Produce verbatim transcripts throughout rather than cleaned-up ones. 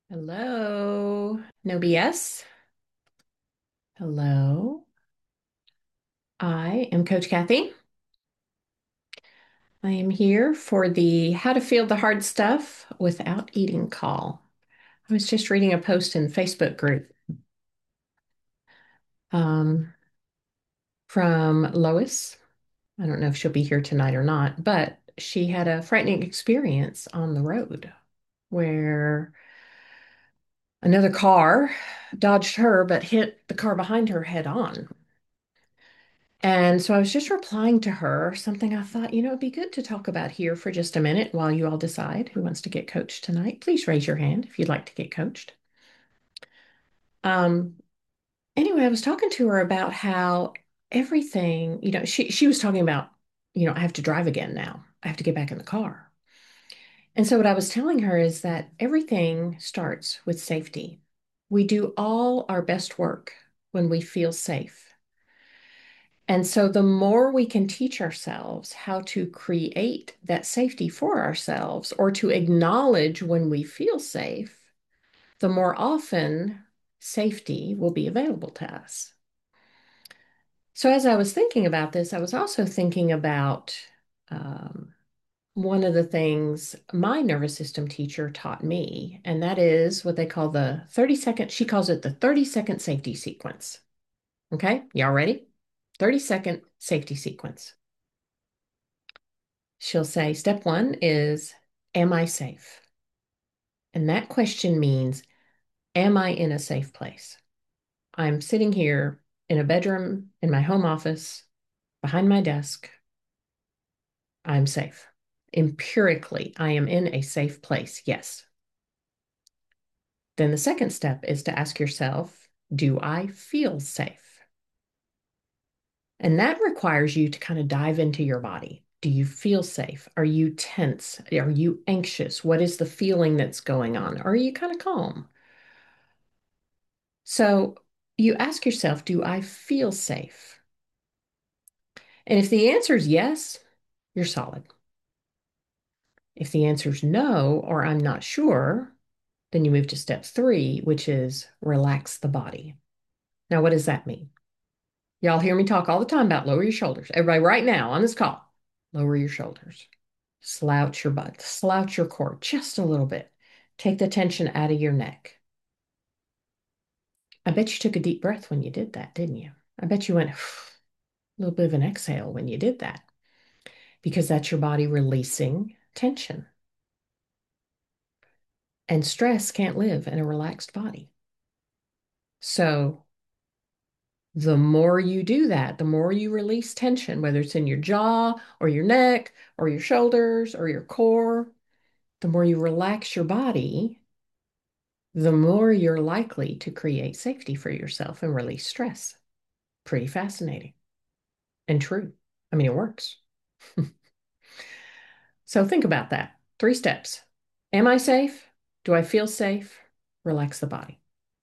Hello, no B S. Hello, I am Coach Kathy. I am here for the How to Feel the Hard Stuff Without Eating call. I was just reading a post in the Facebook group um, from Lois. I don't know if she'll be here tonight or not, but she had a frightening experience on the road where another car dodged her but hit the car behind her head on. And so I was just replying to her, something I thought, you know, it'd be good to talk about here for just a minute while you all decide who wants to get coached tonight. Please raise your hand if you'd like to get coached. Um, anyway, I was talking to her about how everything, you know, she she was talking about, you know, I have to drive again now. I have to get back in the car. And so what I was telling her is that everything starts with safety. We do all our best work when we feel safe. And so the more we can teach ourselves how to create that safety for ourselves or to acknowledge when we feel safe, the more often safety will be available to us. So as I was thinking about this, I was also thinking about um, one of the things my nervous system teacher taught me, and that is what they call the thirty second, she calls it the thirty second safety sequence. Okay, y'all ready? thirty second safety sequence. She'll say, step one is, am I safe? And that question means, am I in a safe place? I'm sitting here in a bedroom in my home office behind my desk. I'm safe. Empirically, I am in a safe place. Yes. Then the second step is to ask yourself, do I feel safe? And that requires you to kind of dive into your body. Do you feel safe? Are you tense? Are you anxious? What is the feeling that's going on? Are you kind of calm? So you ask yourself, do I feel safe? And if the answer is yes, you're solid. If the answer is no, or I'm not sure, then you move to step three, which is relax the body. Now, what does that mean? Y'all hear me talk all the time about lower your shoulders. Everybody, right now on this call, lower your shoulders, slouch your butt, slouch your core just a little bit. Take the tension out of your neck. I bet you took a deep breath when you did that, didn't you? I bet you went a little bit of an exhale when you did that because that's your body releasing tension. And stress can't live in a relaxed body. So the more you do that, the more you release tension, whether it's in your jaw or your neck or your shoulders or your core, the more you relax your body, the more you're likely to create safety for yourself and release stress. Pretty fascinating and true. I mean, it works. So think about that. Three steps. Am I safe? Do I feel safe? Relax the body.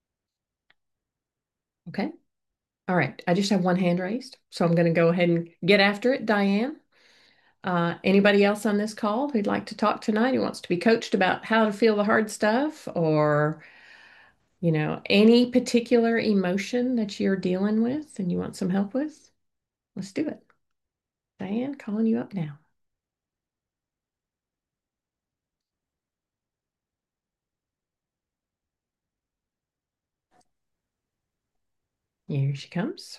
Okay. All right. I just have one hand raised, so I'm going to go ahead and get after it. Diane, uh, anybody else on this call who'd like to talk tonight who wants to be coached about how to feel the hard stuff or, you know, any particular emotion that you're dealing with and you want some help with? Let's do it. Diane, calling you up now. Here she comes.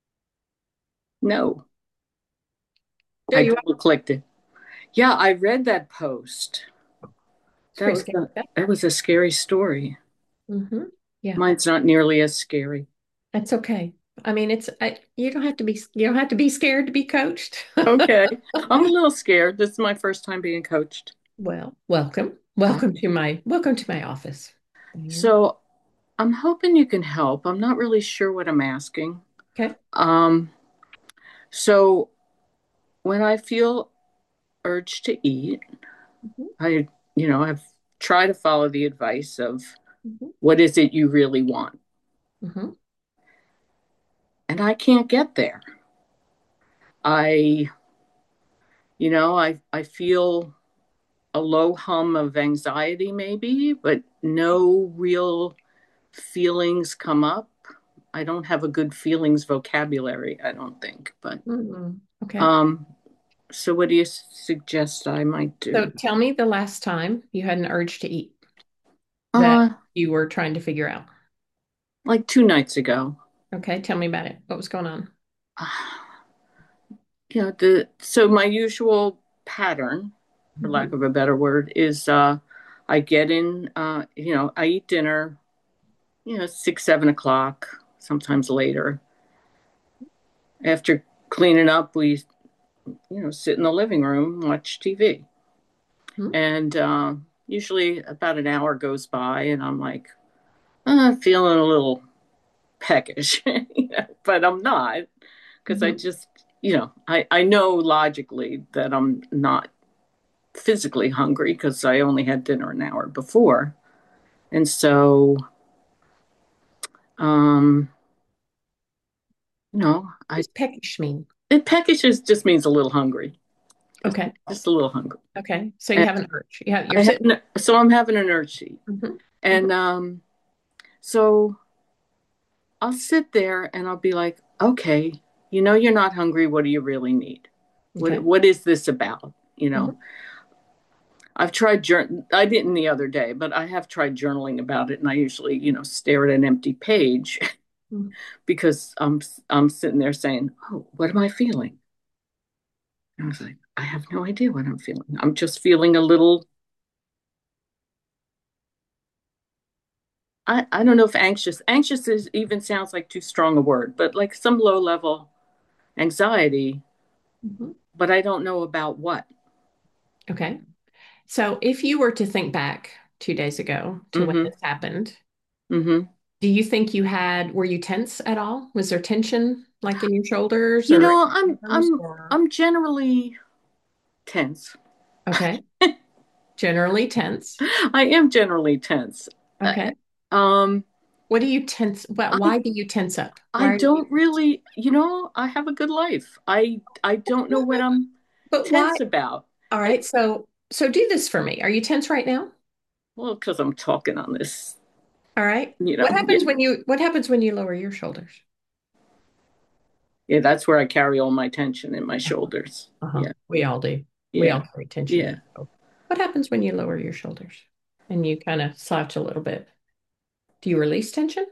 No, There I you are. double clicked it. Yeah, I read that post. It's That pretty was scary. a, that was a scary story. Mm-hmm. Yeah. Mine's not nearly as scary. That's okay. I mean, it's I, you don't have to be you don't have to be scared to be coached. Okay. I'm a little scared. This is my first time being coached. Well, welcome. Welcome to my welcome to my office. Diane. So I'm hoping you can help. I'm not really sure what I'm asking. Okay. Um, so when I feel urge to eat, Mhm, I, you know, I've tried to follow the advice of mhm, what is it you really want? mhm, And I can't get there. I, you know, I I feel a low hum of anxiety, maybe, but no real feelings come up. I don't have a good feelings vocabulary, I don't think. But Mm-mm. Okay. um, so what do you suggest I might So do? tell me the last time you had an urge to eat that Uh, you were trying to figure out. like two nights ago. Okay, tell me about it. What was going on? You know, the so my usual pattern, for lack Mhm. of a better word, is uh, I get in. Uh, you know, I eat dinner. You know, six, seven o'clock, sometimes later. After cleaning up, we you know sit in the living room, watch T V, Mhm. and uh, usually about an hour goes by, and I'm like, uh, feeling a little peckish, you know, but I'm not because I Mhm. just you know I I know logically that I'm not physically hungry because I only had dinner an hour before. And so, um, you know, What I does peckish mean? it peckish just means a little hungry, just Okay. just a little hungry. Okay. So you And have an urge. Yeah, you're I have sitting. so I'm having an urge to eat, Mhm. Mhm. and um, so I'll sit there and I'll be like, okay, you know, you're not hungry. What do you really need? What Okay. what is this about? You know, Mhm. I've tried jour- I didn't the other day, but I have tried journaling about it, and I usually, you know, stare at an empty page Mhm. because I'm I'm sitting there saying, "Oh, what am I feeling?" And I was like, "I have no idea what I'm feeling. I'm just feeling a little. I I don't know if anxious. Anxious is even sounds like too strong a word, but like some low level anxiety. Mhm. But I don't know about what." Okay. So if you were to think back two days ago to when Mm-hmm. this happened, Mm-hmm. do you think you had, were you tense at all? Was there tension like in your shoulders You or in know, your I'm arms I'm or? I'm generally tense. Okay. Generally tense. I am generally tense. Uh, Okay. um, What do you tense? Well, I why do you tense up? I Why are you don't tense? really, you know, I have a good life. I I don't know what I'm But why? tense about. All And right. So, so do this for me. Are you tense right now? well, because I'm talking on this, All right. you What know, yeah, happens when you, what happens when you lower your shoulders? yeah, that's where I carry all my tension in my shoulders. Uh-huh. Yeah, We all do. We yeah, all carry tension in yeah, our shoulders. What happens when you lower your shoulders and you kind of slouch a little bit? Do you release tension?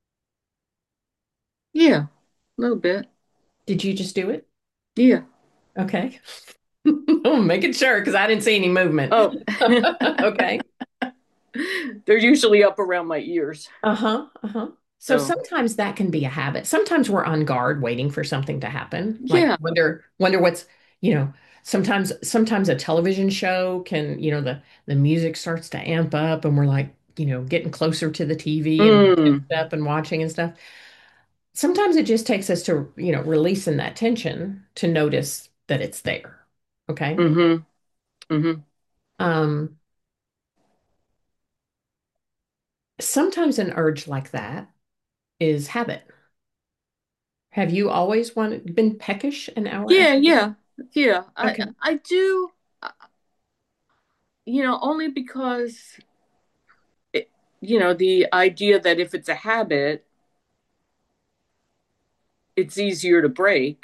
yeah, a little bit. Did you just do it? Yeah. Okay. I'm making sure because I didn't see any movement. Oh, Okay. they're usually up around my ears. Uh-huh. Uh-huh. So So, sometimes that can be a habit. Sometimes we're on guard waiting for something to happen. Like yeah. wonder wonder what's, you know, sometimes sometimes a television show can, you know, the the music starts to amp up and we're like, you know, getting closer to the T V and we're Mm, tensed up and watching and stuff. Sometimes it just takes us to, you know, releasing that tension to notice that it's there. Okay. mm-hmm, mm-hmm. Um, Sometimes an urge like that is habit. Have you always wanted been peckish an hour Yeah, after dinner? yeah, yeah. I Okay. I do, uh, you know, only because it, you know, the idea that if it's a habit, it's easier to break.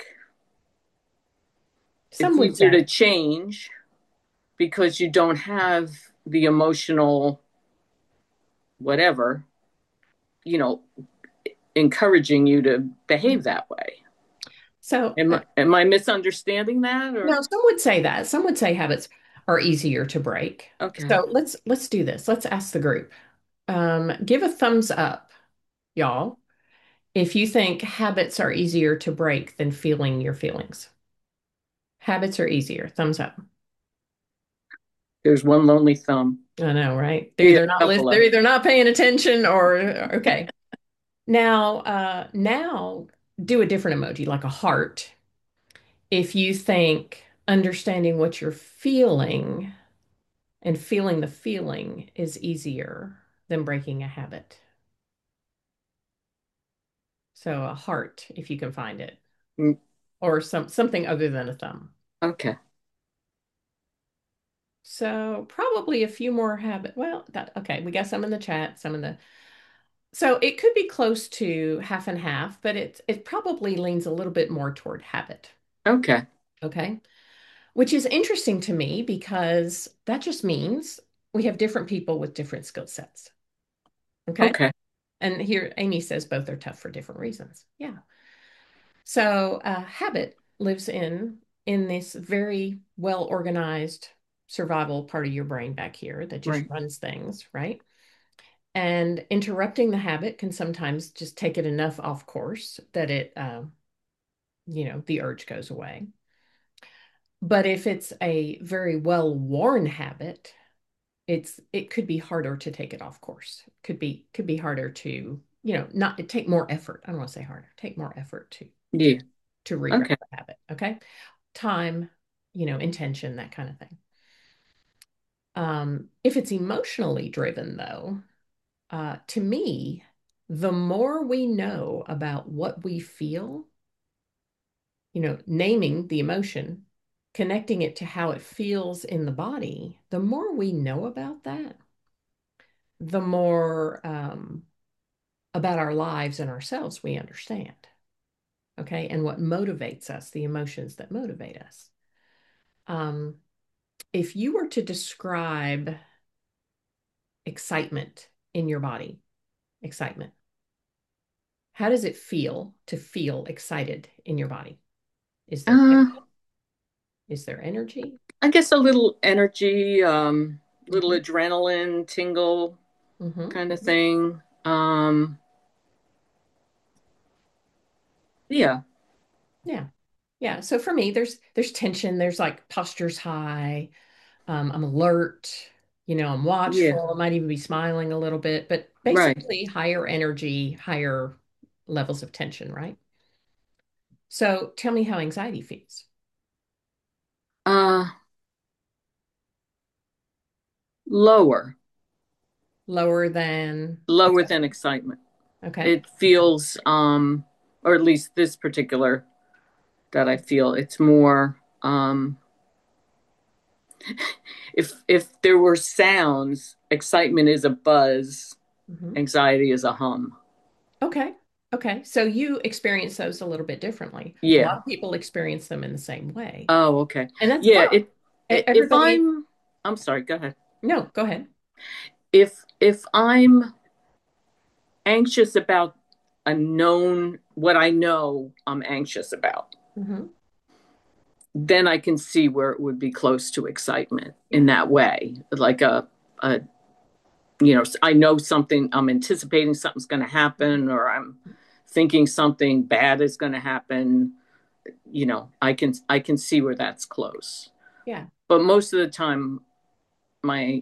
Some It's would easier to say. change because you don't have the emotional whatever, you know, encouraging you to behave that way. So, Am uh, I, am I misunderstanding that no, or some would say that. Some would say habits are easier to break. okay. So let's let's do this. Let's ask the group. Um, give a thumbs up, y'all, if you think habits are easier to break than feeling your feelings. Habits are easier. Thumbs up. There's one lonely thumb. I know, right? They're Yeah, either not a lis- couple they're of. either not paying attention or okay. Now, uh, now do a different emoji, like a heart. If you think understanding what you're feeling and feeling the feeling is easier than breaking a habit. So a heart, if you can find it, Mm, or some something other than a thumb. okay. So probably a few more habit. Well, that okay, we got some in the chat, some in the so it could be close to half and half, but it it probably leans a little bit more toward habit. Okay. Okay. Which is interesting to me because that just means we have different people with different skill sets. Okay. Okay. And here Amy says both are tough for different reasons. Yeah. So uh, habit lives in in this very well organized survival part of your brain back here that just Right. runs things, right? And interrupting the habit can sometimes just take it enough off course that it, uh, you know, the urge goes away. But if it's a very well worn habit, it's it could be harder to take it off course. Could be could be harder to, you know, not take more effort. I don't want to say harder, take more effort to to Yeah. to reroute Okay. the habit. Okay. Time, you know, intention, that kind of thing. Um, if it's emotionally driven, though, uh, to me, the more we know about what we feel, you know, naming the emotion, connecting it to how it feels in the body, the more we know about that, the more um, about our lives and ourselves we understand. Okay. And what motivates us, the emotions that motivate us. Um, if you were to describe excitement in your body, excitement, how does it feel to feel excited in your body? Is there Uh, is there energy? I guess a little energy, um, little Hmm. adrenaline tingle Hmm. kind of Hmm. thing. Um, yeah. Yeah. Yeah. So for me, there's there's tension. There's like posture's high. Um, I'm alert. You know, I'm Yeah. watchful. I might even be smiling a little bit, but Right. basically higher energy, higher levels of tension, right? So tell me how anxiety feels. Uh, lower, Lower than lower than excitement. excitement. Okay. It feels, um, or at least this particular that I feel, it's more, um, if if there were sounds, excitement is a buzz, Hmm. anxiety is a hum. Okay. Okay. So you experience those a little bit differently. A lot Yeah. of people experience them in the same way, Oh, okay. and that's Yeah. fine. It, E- it if Everybody, I'm, I'm sorry. Go ahead. no, go ahead. If if I'm anxious about a known what I know I'm anxious about, Hmm. then I can see where it would be close to excitement in Yeah. that way, like a a you know, I know something, I'm anticipating something's going to happen, or I'm thinking something bad is going to happen. You know, I can I can see where that's close. Yeah. But most of the time, my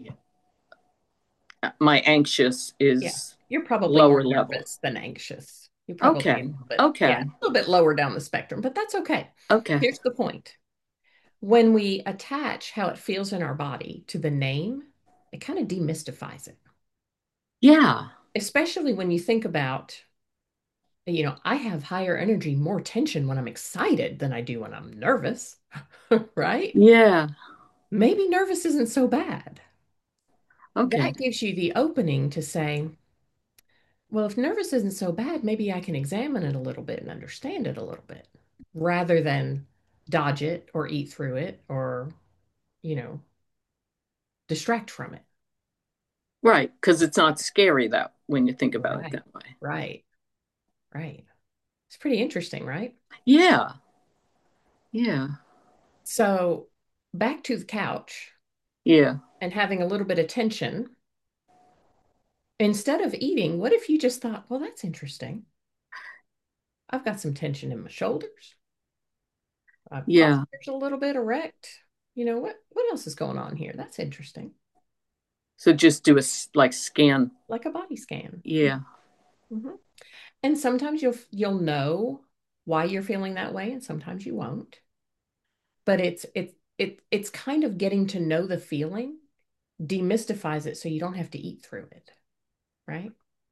my anxious Yeah. is You're probably more lower level. nervous than anxious. You're probably a Okay. little bit, yeah, Okay. a little bit lower down the spectrum, but that's okay. Okay. Here's the point. When we attach how it feels in our body to the name, it kind of demystifies it, Yeah. especially when you think about, you know, I have higher energy, more tension when I'm excited than I do when I'm nervous, right? Yeah. Maybe nervous isn't so bad. Okay. That gives you the opening to say, well, if nervous isn't so bad, maybe I can examine it a little bit and understand it a little bit rather than dodge it or eat through it or, you know, distract from it. Right. Because it's not scary that when you think about it Right, that way. right, right. It's pretty interesting, right? Yeah. Yeah. So back to the couch Yeah. and having a little bit of tension. Instead of eating, what if you just thought, well, that's interesting. I've got some tension in my shoulders. My Yeah. posture's a little bit erect. You know, what what else is going on here? That's interesting. So just do a like scan. Like a body scan. Yeah. Mhm. And sometimes you'll you'll know why you're feeling that way, and sometimes you won't. But it's it's it it's kind of getting to know the feeling demystifies it so you don't have to eat through it, right?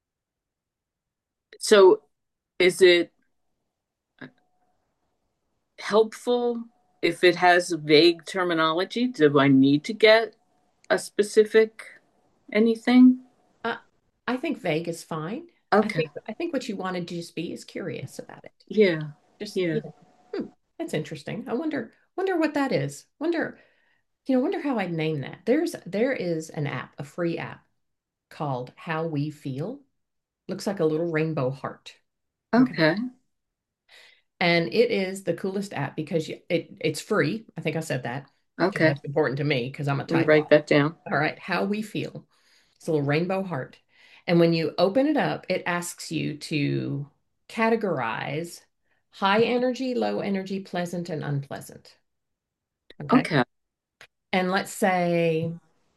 So is it helpful if it has vague terminology? Do I need to get a specific anything? Uh, I think vague is fine. I Okay. think I think what you want to just be is curious about it. Yeah. Just, Yeah. you know, hmm, that's interesting. I wonder wonder what that is. Wonder, you know, wonder how I'd name that. There's there is an app, a free app called How We Feel. Looks like a little rainbow heart. Okay. Okay. And it is the coolest app because you, it it's free. I think I said that because Okay. that's important to me because I'm a Let me typo. write that down. All right, How We Feel. It's a little rainbow heart. And when you open it up, it asks you to categorize high energy, low energy, pleasant, and unpleasant. Okay. Okay. And let's say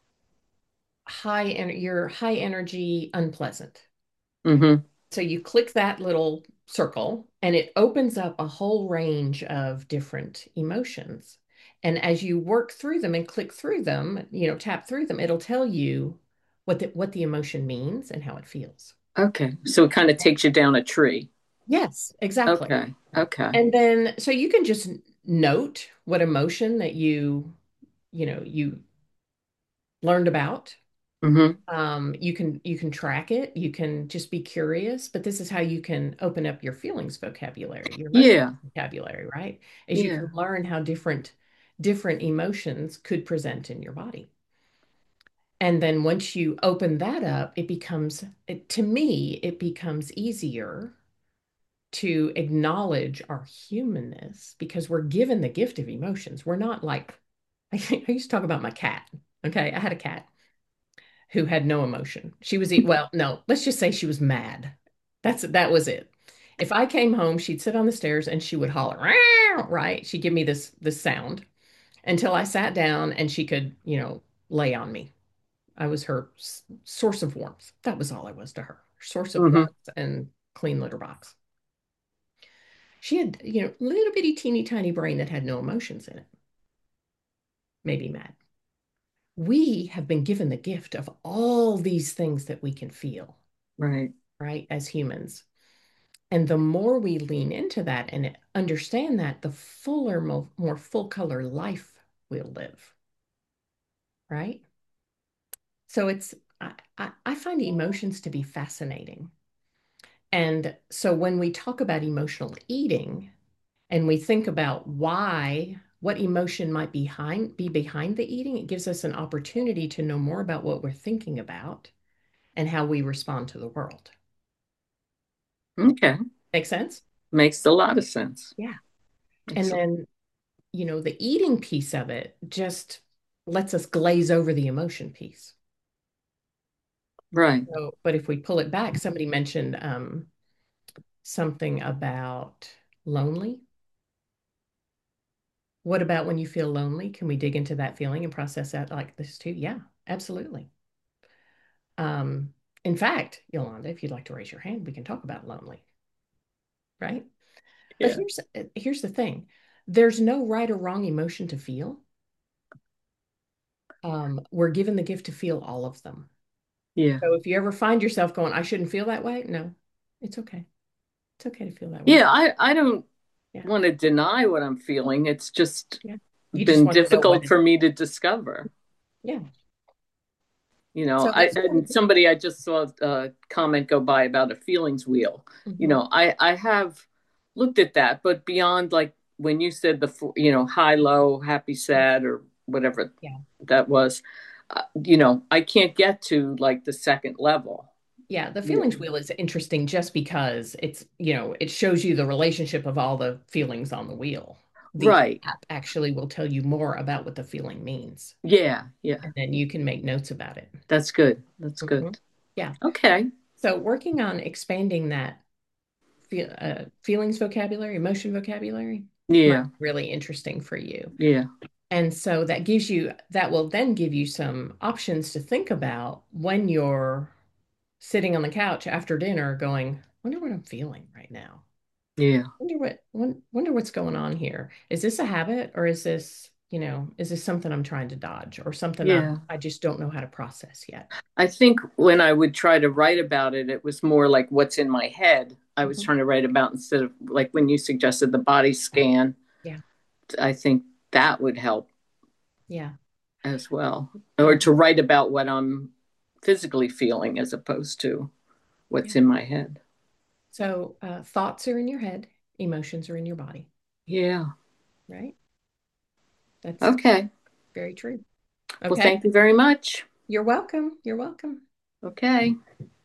high en you're high energy, unpleasant. Mm-hmm. So you click that little circle and it opens up a whole range of different emotions. And as you work through them and click through them, you know, tap through them, it'll tell you what the what the emotion means and how it feels. Okay. So it kind of takes you down a tree. Yes, exactly. Okay. Okay. And then so you can just note what emotion that you, you know, you learned about. Mm-hmm. Um, you can you can track it, you can just be curious, but this is how you can open up your feelings vocabulary, your emotion Yeah. vocabulary, right? As you can Yeah. learn how different different emotions could present in your body. And then once you open that up, it becomes, it, to me, it becomes easier to acknowledge our humanness because we're given the gift of emotions. We're not like, I, I used to talk about my cat. Okay. I had a cat who had no emotion. She was, well, no, let's just say she was mad. That's, that was it. If I came home, she'd sit on the stairs and she would holler, "Meow," right? She'd give me this, this sound until I sat down and she could, you know, lay on me. I was her s- source of warmth. That was all I was to her, source of Mm-hmm. warmth and clean litter box. She had, you know, little bitty teeny tiny brain that had no emotions in it, maybe mad. We have been given the gift of all these things that we can feel, Right. right, as humans. And the more we lean into that and understand that, the fuller, more, more full color life we'll live, right? So it's, I, I, I find emotions to be fascinating. And so when we talk about emotional eating and we think about why, what emotion might behind, be behind the eating, it gives us an opportunity to know more about what we're thinking about and how we respond to the world. Okay. Make sense? Makes a lot of sense. Yeah. And Makes a, then, you know, the eating piece of it just lets us glaze over the emotion piece. right. So, but if we pull it back, somebody mentioned um, something about lonely. What about when you feel lonely? Can we dig into that feeling and process that like this too? Yeah, absolutely. Um, in fact, Yolanda, if you'd like to raise your hand, we can talk about lonely, right? But Yeah. here's here's the thing. There's no right or wrong emotion to feel. Um, we're given the gift to feel all of them. Yeah. So if you ever find yourself going, I shouldn't feel that way, no, it's okay. It's okay to feel that way. Yeah. I, I don't Yeah, want to deny what I'm feeling. It's just yeah. You just been want to know what difficult it, for me to discover. yeah. You know, So I that's one of and the, somebody I just saw a comment go by about a feelings wheel. You mhm. know, I I have looked at that, but beyond like when you said the fo- you know high low happy sad or whatever Yeah. that was, uh, you know, I can't get to like the second level. Yeah, the Yeah. feelings wheel is interesting just because it's, you know, it shows you the relationship of all the feelings on the wheel. The Right. app actually will tell you more about what the feeling means, Yeah. Yeah. and then you can make notes about it. That's good. That's good. Mhm. Yeah. Okay. So working on expanding that feel, uh, feelings vocabulary, emotion vocabulary might Yeah. be really interesting for you. Yeah. And so that gives you, that will then give you some options to think about when you're sitting on the couch after dinner going, wonder what I'm feeling right now. Yeah. Wonder what won- wonder what's going on here. Is this a habit or is this, you know, is this something I'm trying to dodge or something I Yeah. I just don't know how to process yet? I think when I would try to write about it, it was more like what's in my head. I was Mhm. trying to write about instead of like when you suggested the body Yeah. scan. Yeah. I think that would help. Yeah. as well, or to write about what I'm physically feeling as opposed to what's Yeah. in my head. So uh, thoughts are in your head, emotions are in your body, Yeah. right? That's Okay. very true. Well, Okay. thank you very much. You're welcome. You're welcome. Okay.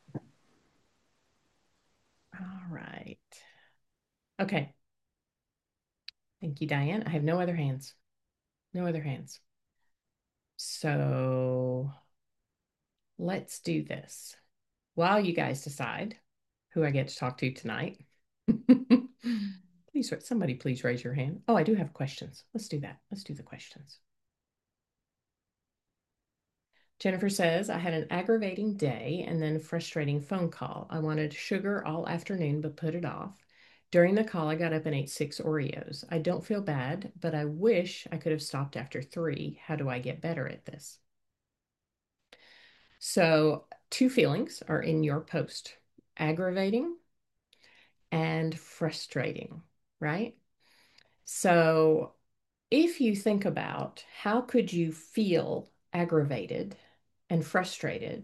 All right. Okay. Thank you, Diane. I have no other hands. No other hands. So let's do this while you guys decide who I get to talk to tonight. Please, somebody please raise your hand. Oh, I do have questions. Let's do that. Let's do the questions. Jennifer says, I had an aggravating day and then frustrating phone call. I wanted sugar all afternoon, but put it off. During the call, I got up and ate six Oreos. I don't feel bad, but I wish I could have stopped after three. How do I get better at this? So, two feelings are in your post: aggravating and frustrating, right? So, if you think about how could you feel aggravated and frustrated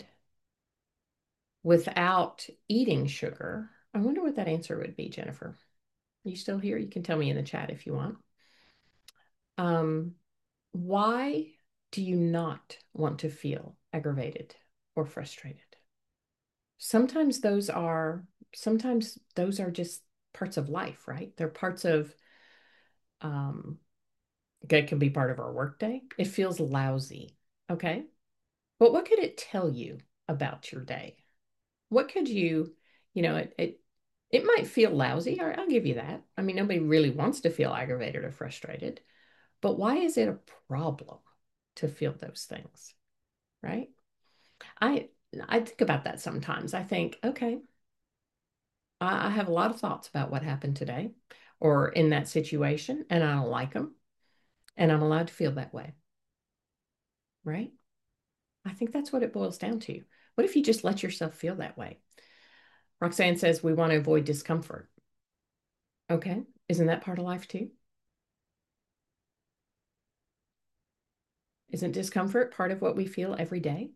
without eating sugar, I wonder what that answer would be, Jennifer. Are you still here? You can tell me in the chat if you want. Um, why do you not want to feel aggravated or frustrated? Sometimes those are sometimes those are just parts of life, right? They're parts of um it can be part of our workday. It feels lousy. Okay. But what could it tell you about your day? What could you, you know, it it it might feel lousy. I- I'll give you that. I mean, nobody really wants to feel aggravated or frustrated, but why is it a problem to feel those things, right? I I think about that sometimes. I think, okay, I, I have a lot of thoughts about what happened today or in that situation, and I don't like them, and I'm allowed to feel that way, right? I think that's what it boils down to. What if you just let yourself feel that way? Roxanne says we want to avoid discomfort. Okay. Isn't that part of life too? Isn't discomfort part of what we feel every day?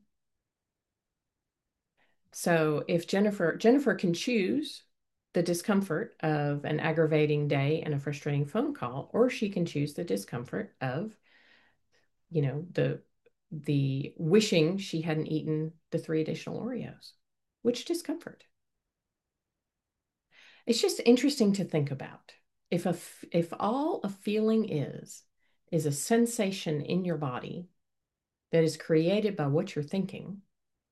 So if Jennifer Jennifer can choose the discomfort of an aggravating day and a frustrating phone call, or she can choose the discomfort of, you know, the the wishing she hadn't eaten the three additional Oreos. Which discomfort? It's just interesting to think about. If a if all a feeling is is a sensation in your body that is created by what you're thinking,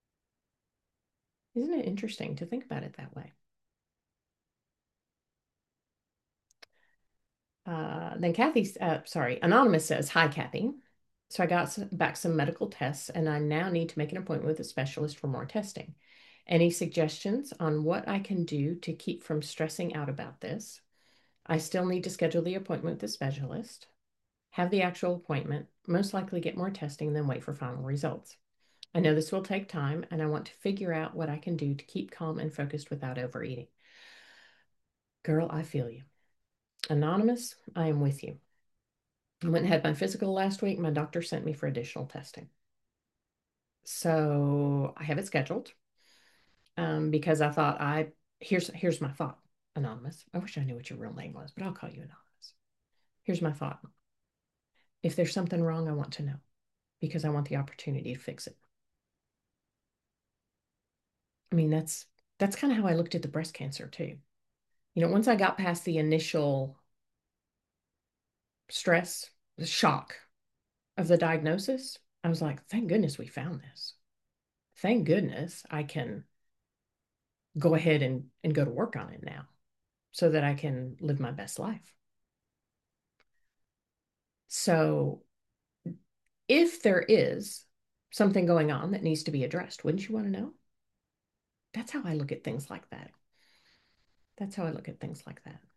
isn't it interesting to think about it that way? Uh, then Kathy, uh, sorry, Anonymous says, Hi, Kathy. So I got some, back some medical tests, and I now need to make an appointment with a specialist for more testing. Any suggestions on what I can do to keep from stressing out about this? I still need to schedule the appointment with the specialist, have the actual appointment, most likely get more testing, then wait for final results. I know this will take time, and I want to figure out what I can do to keep calm and focused without overeating. Girl, I feel you. Anonymous, I am with you. I went and had my physical last week. My doctor sent me for additional testing. So I have it scheduled um, because I thought I here's here's my thought, Anonymous. I wish I knew what your real name was, but I'll call you Anonymous. Here's my thought. If there's something wrong, I want to know because I want the opportunity to fix it. I mean, that's that's kind of how I looked at the breast cancer too. You know, once I got past the initial stress, the shock of the diagnosis, I was like, thank goodness we found this. Thank goodness I can go ahead and, and go to work on it now so that I can live my best life. So if there is something going on that needs to be addressed, wouldn't you want to know? That's how I look at things like that. That's how I look at things like that.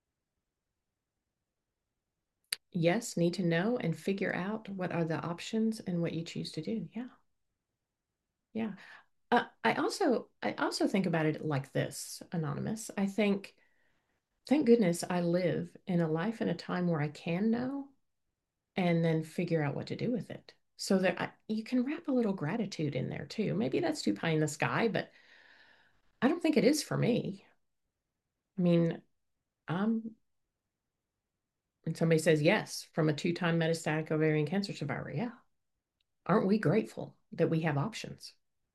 Yes, need to know and figure out what are the options and what you choose to do. Yeah. Yeah. Uh, I also I also think about it like this, Anonymous. I think, thank goodness I live in a life and a time where I can know and then figure out what to do with it. so that I, you can wrap a little gratitude in there too. Maybe that's too pie in the sky, but I don't think it is for me. I mean, I'm, and somebody says yes, from a two-time metastatic ovarian cancer survivor. Yeah. Aren't we grateful that we have options?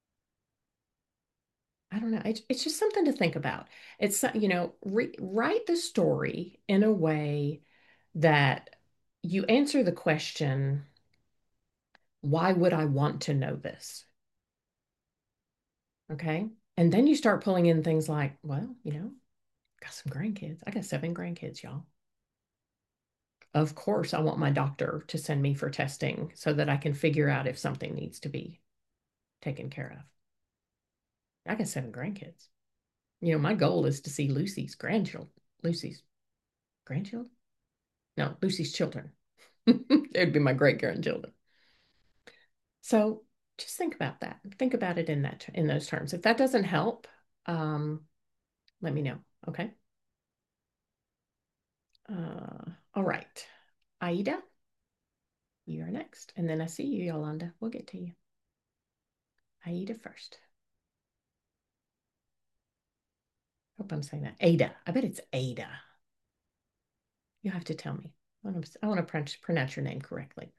I don't know. It's, it's just something to think about. It's, you know, re write the story in a way that you answer the question, why would I want to know this? Okay. And then you start pulling in things like, well, you know, got some grandkids. I got seven grandkids, y'all. Of course, I want my doctor to send me for testing so that I can figure out if something needs to be taken care of. I got seven grandkids. You know, my goal is to see Lucy's grandchildren. Lucy's grandchildren? No, Lucy's children. They'd be my great grandchildren. So just think about that. Think about it in that in those terms. If that doesn't help, um, let me know. Okay. Uh, all right. Aida, you are next. And then I see you, Yolanda. We'll get to you. Aida first. Hope I'm saying that. Ada. I bet it's Ada. You have to tell me. I want to, I want to pronounce your name correctly.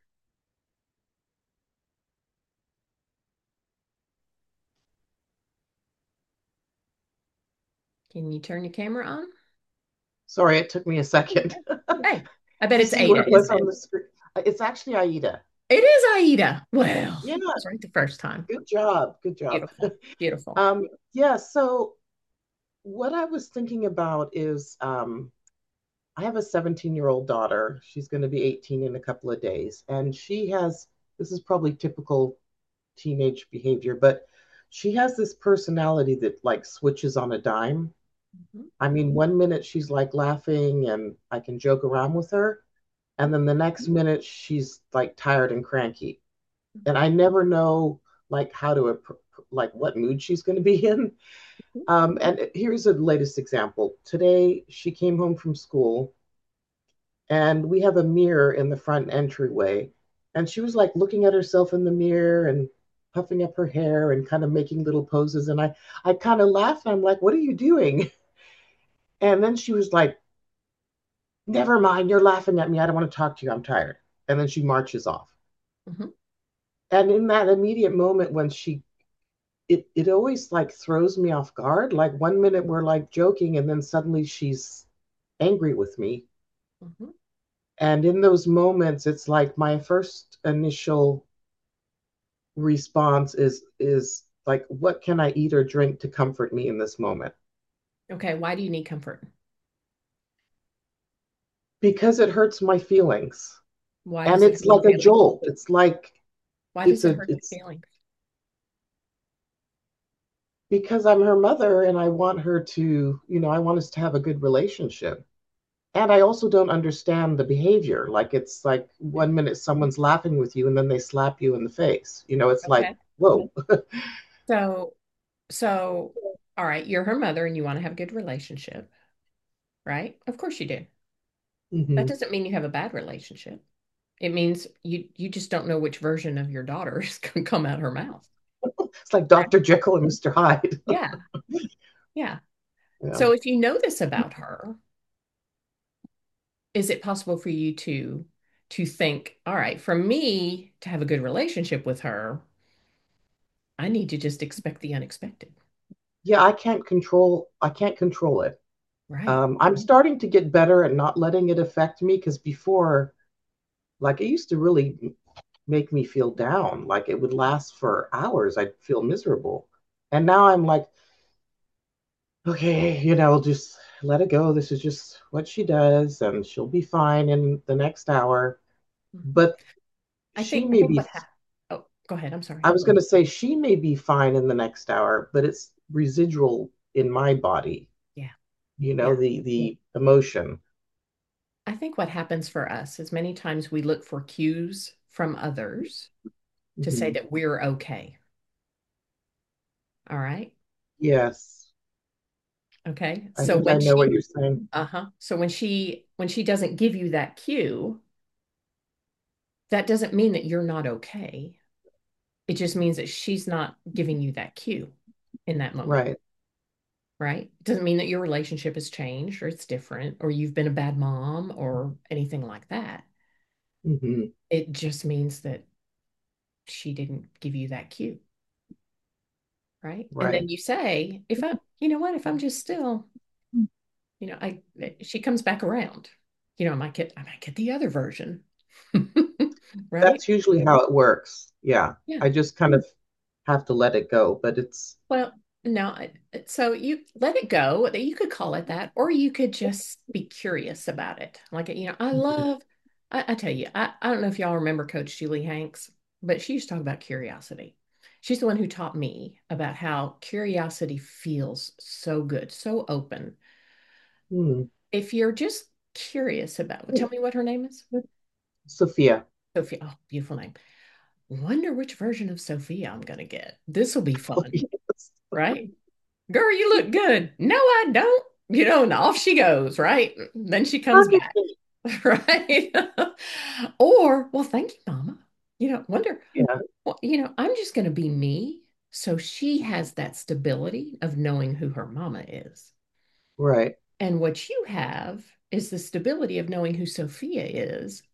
Can you turn your camera on? Sorry, it took me a second Hey, I bet to it's see what Ada, it was isn't on it? the screen. It's actually Aida. It is Aida. Well, Yeah, I was right the first time. good job. Good job. Beautiful. Beautiful. Um, yeah, so what I was thinking about is um, I have a seventeen year old daughter. She's going to be eighteen in a couple of days. And she has, this is probably typical teenage behavior, but she has this personality that like switches on a dime. Mhm. I mean, one minute she's like laughing and I can joke around with her. And then the next minute she's like tired and cranky. And I never know like how to like what mood she's going to be in. Um, and here's a latest example. Today she came home from school and we have a mirror in the front entryway. And she was like looking at herself in the mirror and puffing up her hair and kind of making little poses. And I, I kind of laughed. I'm like, what are you doing? And then she was like, never mind, you're laughing at me. I don't want to talk to you. I'm tired. And then she marches off. Mhm. And in that immediate moment when she it it always like throws me off guard. Like one minute we're like joking and then suddenly she's angry with me. Mhm. And in those moments it's like my first initial response is is like what can I eat or drink to comfort me in this moment? Okay, why do you need comfort? Because it hurts my feelings. Why And does it it's hurt your like a feelings? jolt. It's like Why does it's it a hurt your it's feelings? because I'm her mother and I want her to, you know, I want us to have a good relationship. And I also don't understand the behavior. Like it's like one minute someone's laughing with you and then they slap you in the face. You know, it's like, Okay. whoa. So, so, all right, you're her mother and you want to have a good relationship, right? Of course you do. That Hmm. doesn't mean you have a bad relationship. It means you you just don't know which version of your daughter is going to come out her mouth. It's like Right? doctor Jekyll and mister Hyde. Yeah. Yeah. Yeah. So if you know this about her, is it possible for you to to think, all right, for me to have a good relationship with her, I need to just expect the unexpected. Yeah, I can't control I can't control it. Right. Um, I'm starting to get better at not letting it affect me because before, like it used to really make me feel down. Like it would last for hours. I'd feel miserable. And now I'm like, okay, you know, just let it go. This is just what she does, and she'll be fine in the next hour. Mhm. But I she think I may think be, what happened. Oh, go ahead. I'm sorry. I was going to say, she may be fine in the next hour, but it's residual in my body, Yeah. you know, Yeah. the the emotion. I think what happens for us is many times we look for cues from others to say Hmm. that we're okay. All right. Yes, Okay. I So think I when know what she, you're saying. uh-huh. So when she when she doesn't give you that cue, that doesn't mean that you're not okay. It just means that she's not giving you that cue in that moment, Right. right? It doesn't mean that your relationship has changed or it's different or you've been a bad mom or anything like that. Hmm. It just means that she didn't give you that cue, right? And then Right. you say, if I, you know what, if I'm just still, you know, I, she comes back around, you know, I might get, I might get the other version, right? That's usually how it works. Yeah. Yeah. I just kind of have to let it go, but it's, Well, no, I- so you let it go. You could call it that, or you could just be curious about it. Like, you know, I mhm. love, I, I tell you, I, I don't know if y'all remember Coach Julie Hanks, but she used to talk about curiosity. She's the one who taught me about how curiosity feels so good, so open. Hmm. If you're just curious about, tell me what her name is. Sophia. Sophia. Oh, beautiful name. Wonder which version of Sophia I'm going to get. This will be Oh, fun, yes. right? Girl, you look good. No, I don't. You know, and off she goes, right? Then she comes back, Perfect. right? Or, well, thank you, Mama. You know, wonder, Yeah. well, you know, I'm just going to be me. So she has that stability of knowing who her mama is. Right. And what you have is the stability of knowing who Sophia is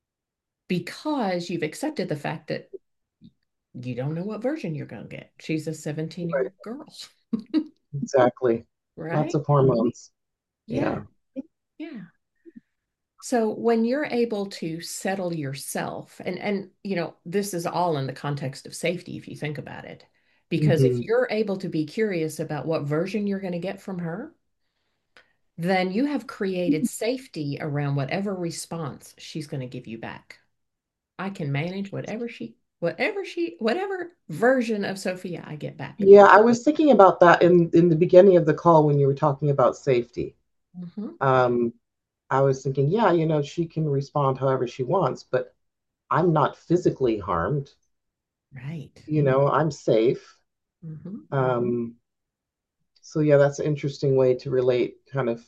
because you've accepted the fact that you don't know what version you're going to get. She's a seventeen year Right. old girl, Exactly. Lots right? of hormones. Yeah. Yeah. Yeah. So when you're able to settle yourself, and and you know, this is all in the context of safety if you think about it. Because if Hmm. you're able to be curious about what version you're going to get from her, then you have created safety around whatever response she's going to give you back. I can manage whatever she whatever she whatever version of Sophia I get back. Yeah, I was thinking about that in in the beginning of the call when you were talking about safety. Hmm. Um, I was thinking, yeah, you know, she can respond however she wants, but I'm not physically harmed. Right. You know, I'm safe. Hmm. Um, so yeah, that's an interesting way to relate, kind of.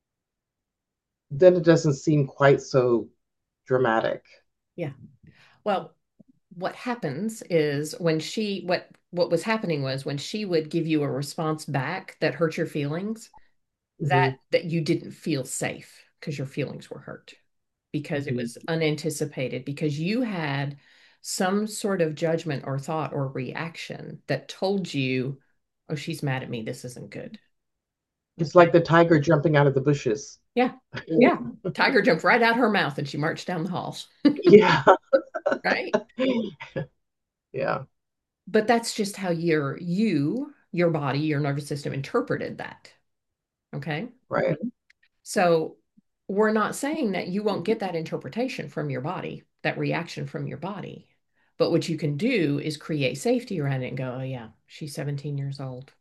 Then it doesn't seem quite so dramatic. Yeah. Well, what happens is when she what what was happening was when she would give you a response back that hurt your feelings, that Hmm. that you didn't feel safe because your feelings were hurt, because it Hmm. was unanticipated, because you had some sort of judgment or thought or reaction that told you, oh, she's mad at me, this isn't good. It's Okay. like the tiger jumping out of the bushes. Yeah. Yeah. Tiger jumped right out her mouth and she marched down the hall. Yeah. Right. Yeah. But that's just how your you, your body, your nervous system interpreted that. Okay. Right. So we're not saying that you won't get that interpretation from your body, that reaction from your body. But what you can do is create safety around it and go, oh, yeah, she's seventeen years old.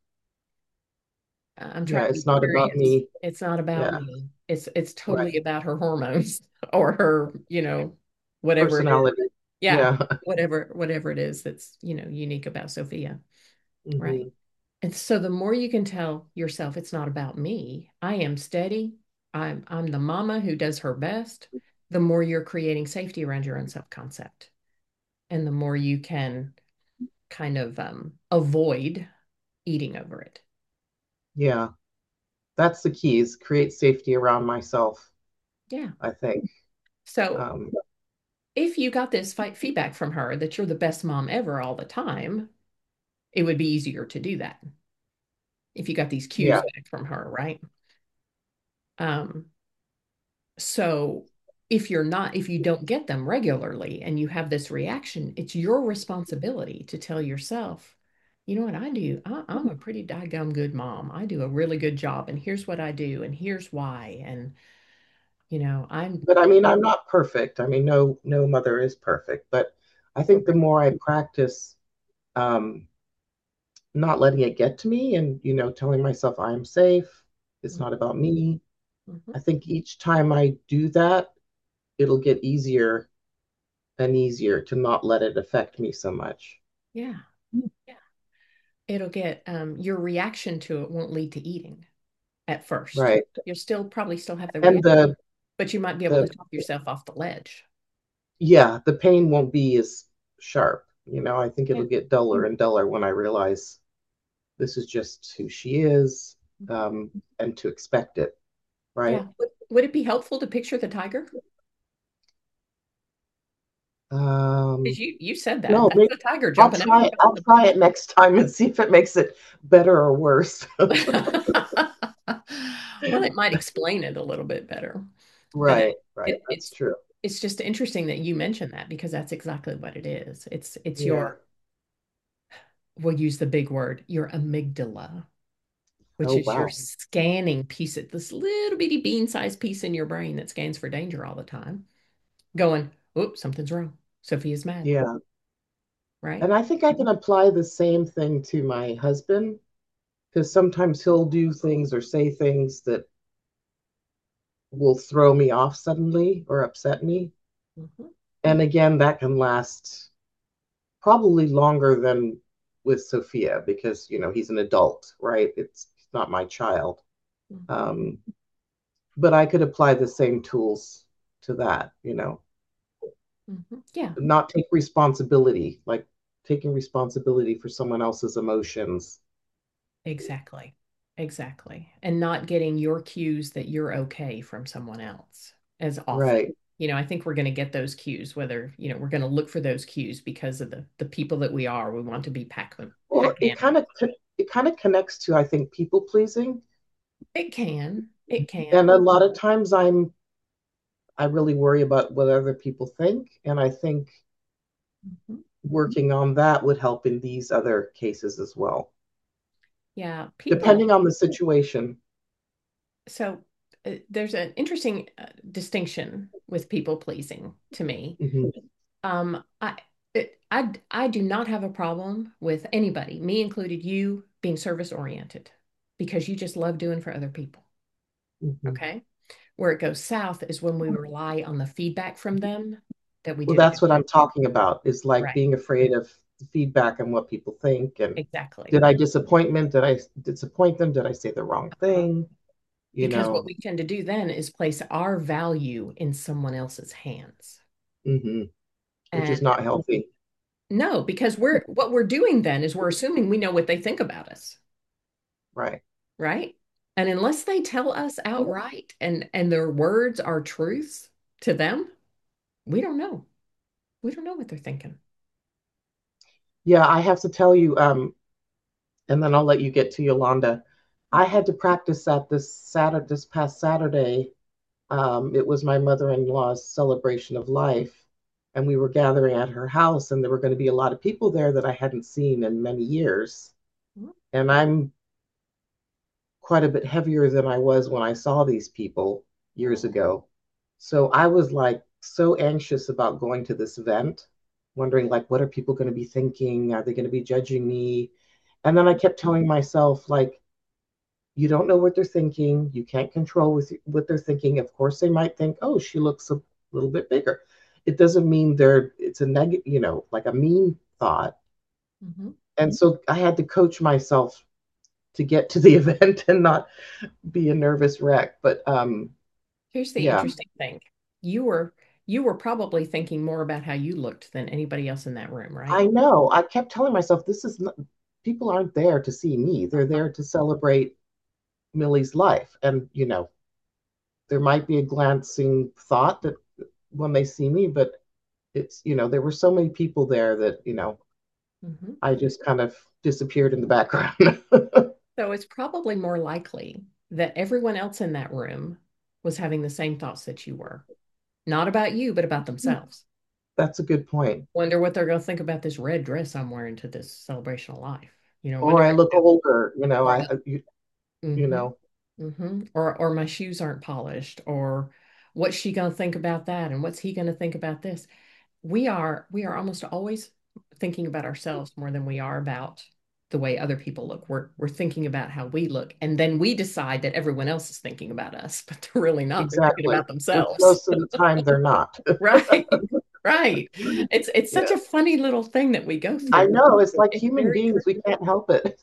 I'm Yeah. trying to be It's not about curious. me. It's not about Yeah. me. It's it's totally Right. about her hormones or her, you know, whatever it is. Personality. Yeah, Yeah. whatever whatever it is that's, you know, unique about Sophia, right? Hmm. And so the more you can tell yourself it's not about me, I am steady, I'm I'm the mama who does her best, the more you're creating safety around your own self-concept. And the more you can kind of um, avoid eating over it. Yeah. That's the key is create safety around myself, Yeah. I think. So Um, if you got this fight feedback from her that you're the best mom ever all the time, it would be easier to do that if you got these cues yeah. back from her, right? Um, So if you're not, if you don't get them regularly and you have this reaction, it's your responsibility to tell yourself, you know what I do? I, I'm a pretty daggum good mom. I do a really good job, and here's what I do, and here's why. And you know, I'm But I mean, I'm not perfect. I mean, no, no mother is perfect. But I think the more I practice um, not letting it get to me and, you know, telling myself I'm safe, it's not about me. Mhm. I think each time I do that, it'll get easier and easier to not let it affect me so much. Yeah, yeah. It'll get um your reaction to it won't lead to eating at first. Right. You'll still probably still have the And reaction, the but you might be able to the talk yourself off the ledge. yeah, the pain won't be as sharp. You know, I think Yeah. it'll get duller and duller when I realize this is just who she is, um, and to expect it, right? Yeah. Would, would it be helpful to picture the tiger? Um, Because you you said that. no, That's maybe the tiger I'll jumping out try from it. I'll behind try it next time and see if it makes it better or worse. the bush. Well, it might explain it a little bit better. But it, Right, right. it That's it's true. it's just interesting that you mentioned that because that's exactly what it is. It's it's Yeah. your, we'll use the big word, your amygdala, which Oh, is your wow. scanning piece of this little bitty bean-sized piece in your brain that scans for danger all the time, going, oops, something's wrong. Sophie is mad, Yeah. right? And I think I can apply the same thing to my husband because sometimes he'll do things or say things that will throw me off suddenly or upset me. Mhm. And again, that can last probably longer than with Sophia because, you know, he's an adult, right? It's, it's not my child. Mhm. Um, but I could apply the same tools to that, you know, Mhm. Yeah, not take responsibility, like taking responsibility for someone else's emotions. exactly. Exactly. And not getting your cues that you're okay from someone else as often. Right. You know, I think we're going to get those cues, whether, you know, we're going to look for those cues because of the the people that we are. We want to be pack Well, pack it kind animals. of it kind of connects to, I think, people pleasing. It can. It And can. a lot of times I'm I really worry about what other people think. And I think Mhm. working on that would help in these other cases as well, Yeah, people. depending on the situation. So uh, there's an interesting uh, distinction with people pleasing to me. Hmm. Um, I, it, I, I do not have a problem with anybody, me included, you being service oriented because you just love doing for other people. Hmm. Okay. Where it goes south is when we rely on the feedback from them that we Well, did a that's good what job. I'm talking about, is like Right. being afraid of feedback and what people think. And Exactly. did I disappointment? Did I disappoint them? Did I say the wrong Uh, thing? You because what know, we tend to do then is place our value in someone else's hands. hmm, which is And not healthy. no, because we're what we're doing then is we're assuming we know what they think about us, Right. right? And unless they tell us outright and and their words are truths to them, we don't know. We don't know what they're thinking. Yeah, I have to tell you, um, and then I'll let you get to Yolanda. I Mhm. had to practice that this Saturday, this past Saturday. Um, it was my mother-in-law's celebration of life, and we were gathering at her house, and there were going to be a lot of people there that I hadn't seen in many years. And I'm quite a bit heavier than I was when I saw these people years ago. So I was like so anxious about going to this event, wondering like, what are people going to be thinking? Are they going to be judging me? And then I kept telling myself, like, you don't know what they're thinking. You can't control with what they're thinking. Of course, they might think, oh, she looks a little bit bigger. It doesn't mean they're, it's a negative, you know, like a mean thought. Mhm. And so I had to coach myself to get to the event and not be a nervous wreck. But um, Here's the yeah, interesting thing. You were you were probably thinking more about how you looked than anybody else in that room, right? I know. I kept telling myself, this is not, people aren't there to see me. They're Uh-huh. there to celebrate Millie's life. And, you know, there might be a glancing thought that when they see me, but it's, you know, there were so many people there that, you know, Mhm. I just kind of disappeared in the background. So it's probably more likely that everyone else in that room was having the same thoughts that you were. Not about you, but about themselves. That's a good point. Wonder what they're going to think about this red dress I'm wearing to this celebration of life. You know, Or wonder I look older, you know, or I, you, you mm-hmm, know, mm-hmm, or or my shoes aren't polished, or what's she going to think about that, and what's he going to think about this? We are we are almost always thinking about ourselves more than we are about the way other people look. We're we're thinking about how we look, and then we decide that everyone else is thinking about us, but they're really not. They're thinking exactly. about Which themselves. most of the time they're not. Right. Right. It's it's such Yeah. a funny little thing that we go I through. know. It's like It's human very beings. We tricky. can't help it.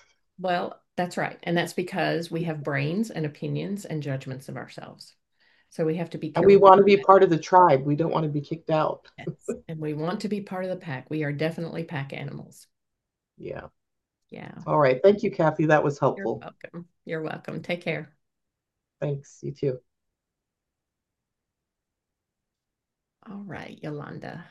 Well, that's right. And that's because we have brains and opinions and judgments of ourselves. So we have to be And we careful. want to be part of the tribe. We don't want to be kicked out. Yes. And we want to be part of the pack. We are definitely pack animals. Yeah. Yeah. All right. Thank you, Kathy. That was You're helpful. welcome. You're welcome. Take care. Thanks. You too. All right, Yolanda.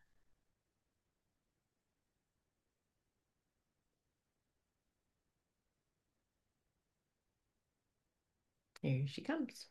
Here she comes.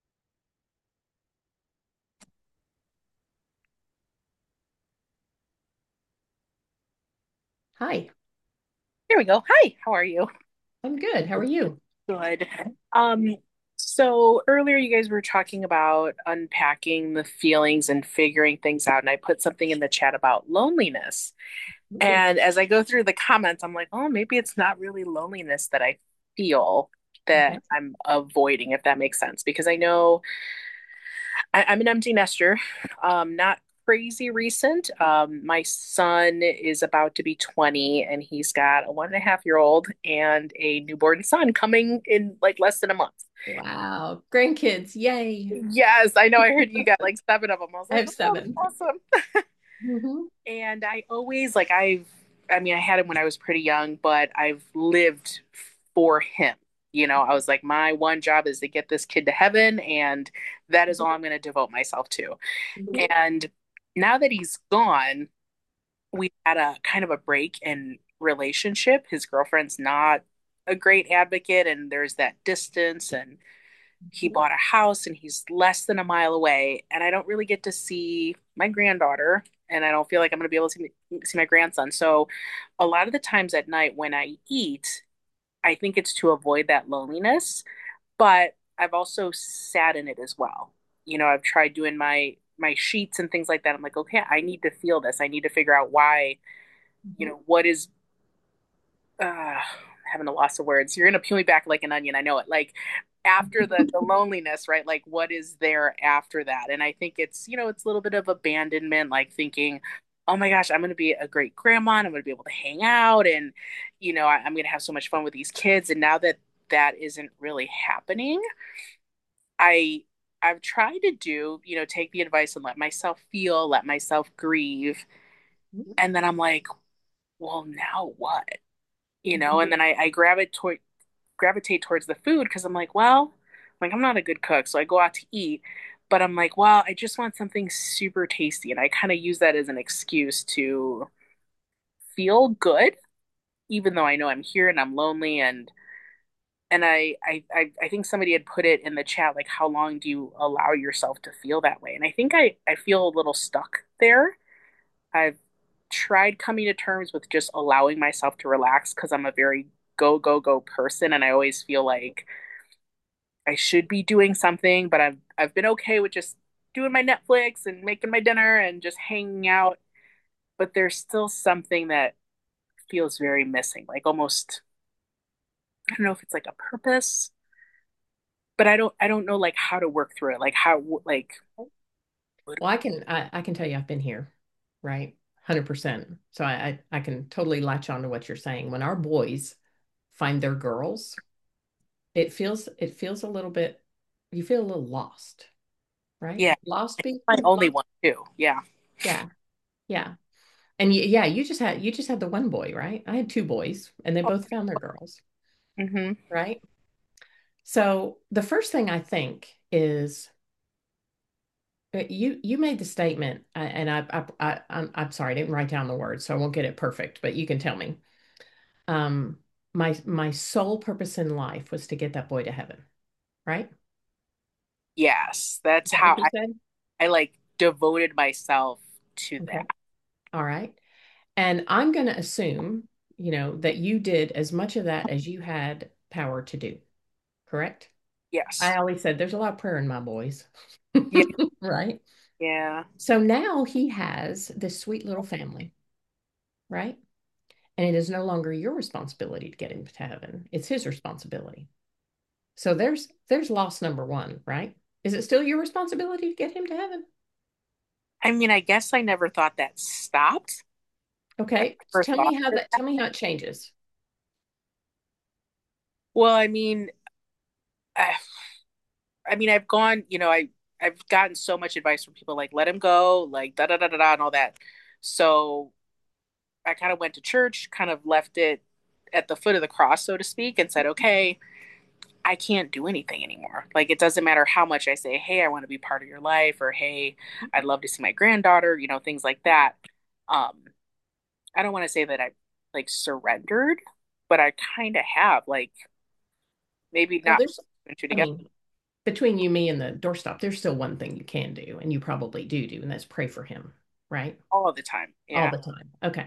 Hi, There we go. Hi, how are you? I'm good. How are you? Good. Um, so earlier you guys were talking about unpacking the feelings and figuring things out, and I put something in the chat about loneliness. And as I go through the comments, I'm like, oh, maybe it's not really loneliness that I feel that Okay. I'm avoiding, if that makes sense. Because I know I, I'm an empty nester, um, not crazy recent. Um, my son is about to be twenty, and he's got a one and a half year old and a newborn son coming in like less than a month. Wow. Grandkids. Yay. Yes, I know. I heard you got like seven of them. I was I like, have oh, seven. awesome. Hmm. And I always like I've I mean I had him when I was pretty young, but I've lived for him. You know, I was like, my one job is to get this kid to heaven, and that is all I'm going to devote myself to. Hmm. And now that he's gone, we had a kind of a break in relationship. His girlfriend's not a great advocate, and there's that distance, and he bought a house and he's less than a mile away. And I don't really get to see my granddaughter, and I don't feel like I'm going to be able to see, see my grandson. So a lot of the times at night when I eat, I think it's to avoid that loneliness, but I've also sat in it as well. You know, I've tried doing my my sheets and things like that. I'm like, okay, I need to feel this. I need to figure out why, you know, what is uh having a loss of words. You're gonna peel me back like an onion. I know it. Like after the the loneliness, right? Like what is there after that? And I think it's, you know, it's a little bit of abandonment, like thinking, oh my gosh, I'm gonna be a great grandma and I'm gonna be able to hang out and, you know, I, I'm gonna have so much fun with these kids. And now that that isn't really happening, I I've tried to do, you know, take the advice and let myself feel, let myself grieve. And then I'm like, well, now what? You know, and then I, I gravitate toward, gravitate towards the food because I'm like, well, like I'm not a good cook, so I go out to eat, but I'm like, well, I just want something super tasty, and I kind of use that as an excuse to feel good, even though I know I'm here and I'm lonely, and and I I I, I think somebody had put it in the chat, like, how long do you allow yourself to feel that way? And I think I I feel a little stuck there. I've tried coming to terms with just allowing myself to relax because I'm a very go, go, go person. And I always feel like I should be doing something, but I've I've been okay with just doing my Netflix and making my dinner and just hanging out. But there's still something that feels very missing, like almost I don't know if it's like a purpose, but I don't I don't know like how to work through it. Like how like Well, I can I, I can tell you I've been here, right? one hundred percent. So I, I I can totally latch on to what you're saying. When our boys find their girls, it feels it feels a little bit you feel a little lost, right? yeah, Lost be my only lost. one too. Yeah. Yeah. Yeah. And y- yeah, you just had you just had the one boy, right? I had two boys and they both found their girls, Mm-hmm. right? So the first thing I think is uh, you you made the statement, uh, and I, I I I'm I'm sorry, I didn't write down the words, so I won't get it perfect, but you can tell me. Um, my my sole purpose in life was to get that boy to heaven, right? Is Yes, that's that what how you I, said? I like devoted myself to Okay. that. All right. And I'm going to assume, you know, that you did as much of that as you had power to do, correct? I Yes. always said there's a lot of prayer in my boys, Yeah. right? Yeah. So now he has this sweet little family, right? And it is no longer your responsibility to get him to heaven. It's his responsibility. So there's there's loss number one, right? Is it still your responsibility to get him to heaven? I mean, I guess I never thought that stopped. I Okay. never Tell thought me how of that that. tell me how it changes. Well, I mean, I, I mean, I've gone, you know, I I've gotten so much advice from people like let him go, like da da da da da and all that. So I kind of went to church, kind of left it at the foot of the cross, so to speak, and said, okay, I can't do anything anymore. Like it doesn't matter how much I say, hey, I want to be part of your life, or hey, I'd love to see my granddaughter, you know, things like that. Um, I don't want to say that I like surrendered, but I kind of have, like maybe Well, not there's, two I together mean, between you, me, and the doorstop, there's still one thing you can do, and you probably do do, and that's pray for him, right? all the time. All Yeah, the time. Okay.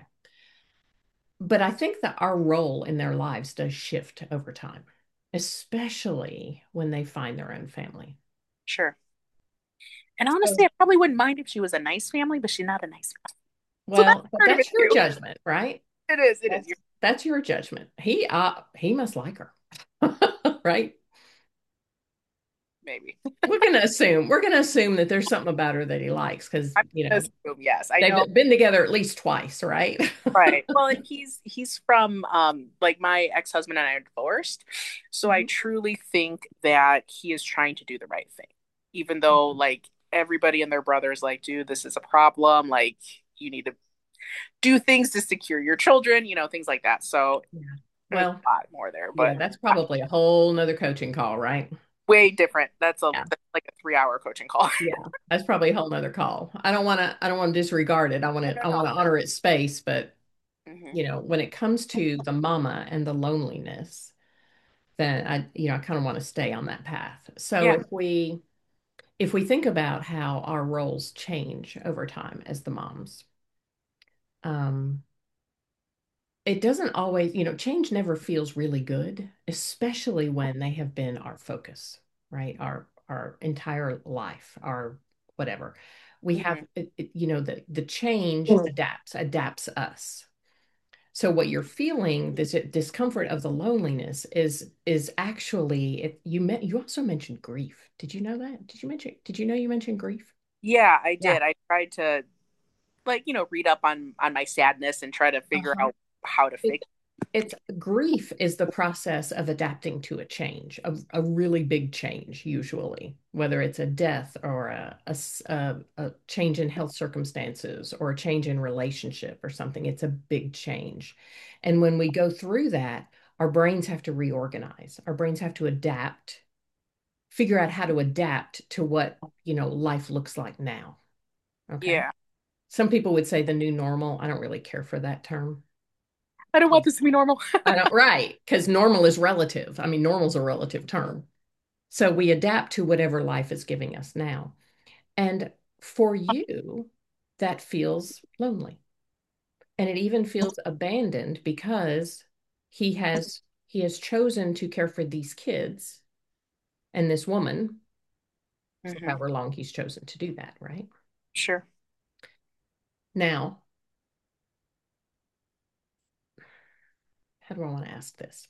But I think that our role in their lives does shift over time, especially when they find their own family. sure. And So, honestly, I probably wouldn't mind if she was a nice family, but she's not a nice family. So that's well, but part of it that's your too. judgment, right? It is. It is. That's that's your judgment. He uh he must like her. Right? Maybe. We're gonna assume we're gonna assume that there's something about her that he likes because I'm you gonna know assume yes. I they've know. been together at least twice, right? Right. Well, and he's he's from um like my ex-husband and I are divorced. So I Mhm. truly think that he is trying to do the right thing. Even though like everybody and their brother is like, dude, this is a problem. Like you need to do things to secure your children, you know, things like that. So Yeah. there's Well, a lot more there, yeah, but that's probably a whole nother coaching call, right? way different. That's a Yeah. that's like a three hour coaching call. Yeah. That's probably a whole nother call. I don't want to I don't want to disregard it. I want No, to no, I want no. to honor its space, but Hmm. you know, when it comes to the mama and the loneliness, then I, you know, I kind of want to stay on that path. So Yeah. if we if we think about how our roles change over time as the moms, um, it doesn't always, you know, change never feels really good, especially when they have been our focus, right? Our our entire life, our whatever. We have, Hmm. it, it- you know, the the change adapts, adapts us. So what you're feeling, this discomfort of the loneliness is is actually it, you met you also mentioned grief. Did you know that? Did you mention did you know you mentioned grief? Yeah, I Yeah. did. I tried to like, you know, read up on on my sadness and try to figure Uh-huh. out how to It, fix. it's grief is the process of adapting to a change, a, a really big change, usually, whether it's a death or a, a s- a- a change in health circumstances or a change in relationship or something. It's a big change. And when we go through that, our brains have to reorganize. Our brains have to adapt, figure out how to adapt to what, you know, life looks like now. Okay. Yeah. Some people would say the new normal. I don't really care for that term. I don't want this to be normal. I don't, right, because normal is relative. I mean, normal is a relative term. So we adapt to whatever life is giving us now. And for you, that feels lonely. And it even feels abandoned because he has he has chosen to care for these kids and this woman for Hmm. however long he's chosen to do that, right? Sure. Now, how do I want to ask this?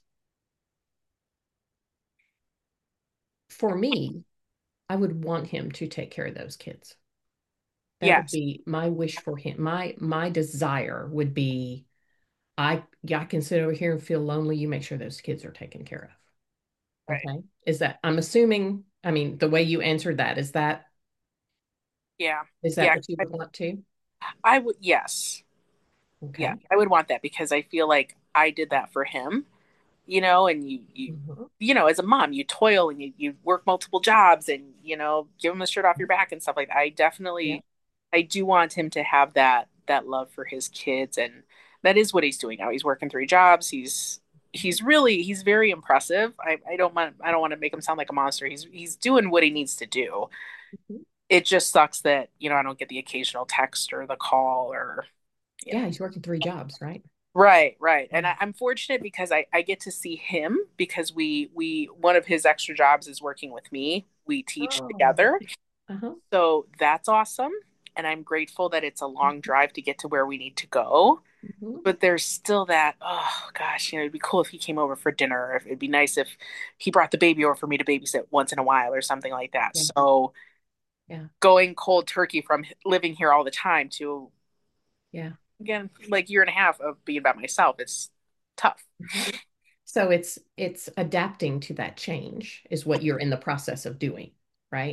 For me, I would want him to take care of those kids. That would Yes. be my wish for him. My my desire would be I yeah, I can sit over here and feel lonely. You make sure those kids are taken care of. Right. Okay. Is that I'm assuming, I mean, the way you answered that, is that Yeah. is that Yeah. what you I, would want to? I would, yes. Yeah. Okay. I would want that because I feel like I did that for him, you know, and you, you, Mhm. you know, as a mom, you toil and you, you work multiple jobs and, you know, give him the shirt off your back and stuff like that. I Yeah. definitely, I do want him to have that, that love for his kids. And that is what he's doing now. He's working three jobs. He's, he's really, he's very impressive. I, I don't want, I don't want to make him sound like a monster. He's, he's doing what he needs to do. Mhm. It just sucks that, you know, I don't get the occasional text or the call or, you Yeah, know. he's working three jobs, right? Right, right. And I, Mm. I'm fortunate because I, I get to see him because we we one of his extra jobs is working with me. We teach Oh, together. uh-huh. So that's awesome. And I'm grateful that it's a long drive to get to where we need to go. Mhm. But there's still that, oh gosh, you know, it'd be cool if he came over for dinner. If it'd be nice if he brought the baby over for me to babysit once in a while or something like that. Yeah. So Yeah. going cold turkey from living here all the time to Yeah. again, like year and a half of being by myself, it's tough. Mhm. So it's it's adapting to that change is what you're in the process of doing, right?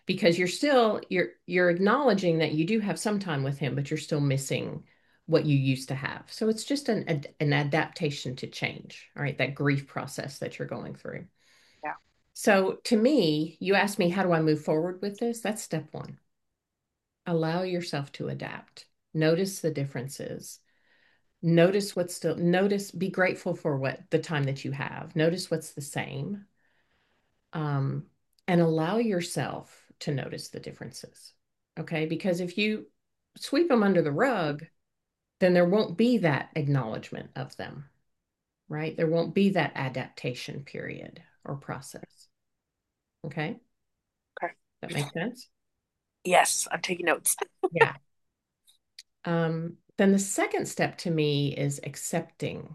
because you're still you're you're acknowledging that you do have some time with him, but you're still missing what you used to have. So it's just an ad- an adaptation to change, all right, that grief process that you're going through. Yeah. So to me, you asked me, how do I move forward with this? That's step one. Allow yourself to adapt. Notice the differences. Notice what's still, notice, be grateful for what the time that you have. Notice what's the same. Um, and allow yourself to notice the differences. Okay. Because if you sweep them under the rug, then there won't be that acknowledgement of them, right? There won't be that adaptation period or process. Okay. Okay. That makes sense? Yes, I'm taking notes. Yeah. Um, then the second step to me is accepting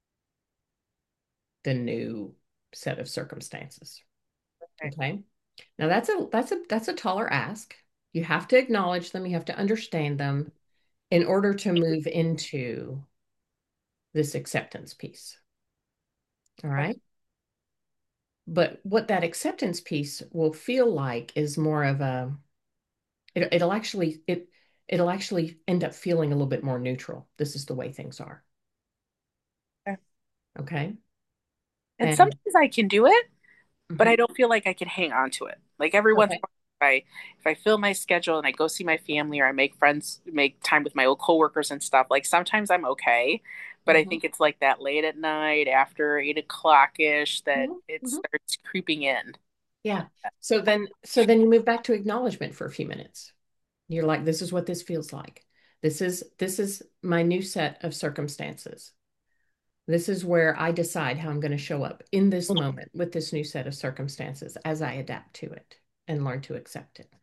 the new set of circumstances. Okay. Okay. Now that's a that's a that's a taller ask. You have to acknowledge them, you have to understand them in order to move into this acceptance piece. All Okay. right. But what that acceptance piece will feel like is more of a it, it'll actually it it'll actually end up feeling a little bit more neutral. This is the way things are. Okay. Okay. And And sometimes I can do it, but I mhm. don't feel like I can hang on to it. Like every once in Okay. a while, if I if I fill my schedule and I go see my family or I make friends, make time with my old coworkers and stuff, like sometimes I'm okay. But I Mhm. think it's like that late at night after eight o'clock ish that Mhm. it Mhm. starts creeping in. Yeah. So then so then you move back to acknowledgement for a few minutes. You're like, this is what this feels like. This is this is my new set of circumstances. This is where I decide how I'm going to show up in this moment with this new set of circumstances as I adapt to it and learn to accept it.